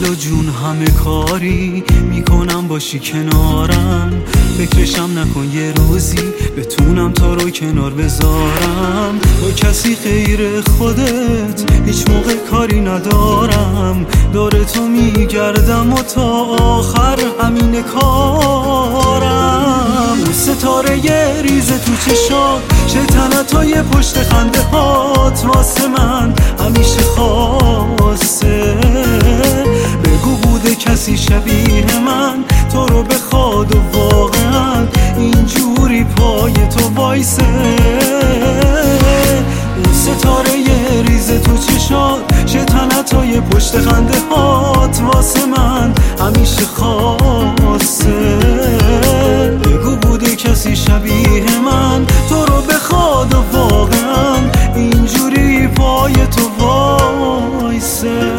دل و جون همه کاری میکنم باشی کنارم. فکرشم نکن یه روزی بتونم تو رو کنار بذارم. با کسی غیر خودت هیچ موقع کاری ندارم. دور تو میگردم و تا آخر همین کارم. ستاره یه ریز تو چشات، شیطنتای پشت خنده هات واسه من همیشه خاصه. بگو بوده کسی شبیه من تو رو بخواد و واقعا اینجوری پای تو وایسه. اون ستاره یه ریز تو چشات، شیطنتای پشت خنده هات واسه من همیشه خاصه. بگو بوده کسی شبیه من تو رو بخواد و واقعا اینجوری پای تو وایسه.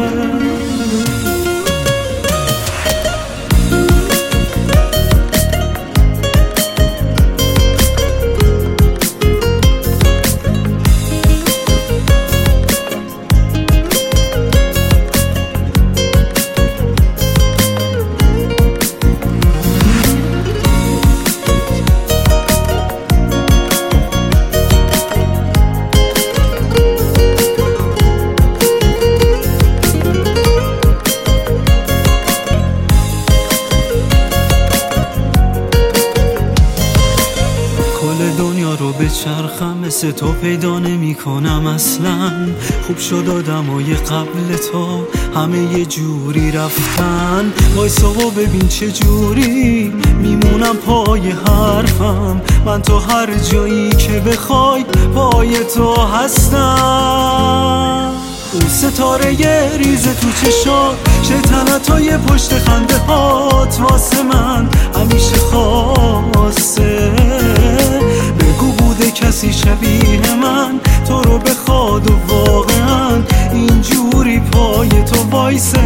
دنیا رو به چرخم مثل تو پیدا نمی کنم اصلا. خوب شد آدمای قبل تو همه یه جوری رفتن. وایسا و ببین چه جوری میمونم پای حرفم. من تو هر جایی که بخوای پای تو هستم. اون ستاره یه ریز تو چشات، شیطنتای پشت خنده هات واسه من همیشه خاصه. بگو بوده کسی شبیه من تو رو بخواد و واقعا اینجوری پای تو وایسه.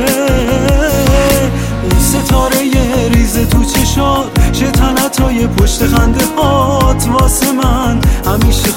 اون ستاره یه ریز تو چشات، شیطنتای پشت خنده هات واسه من همیشه